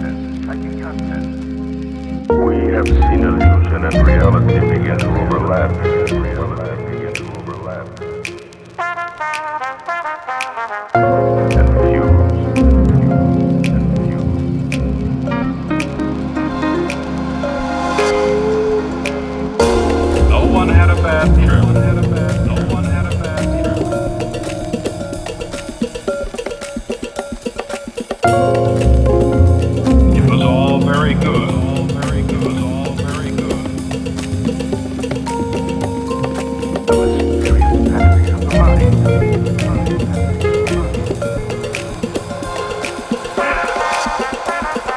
We have seen illusion and reality begin to overlap. And No one had a bad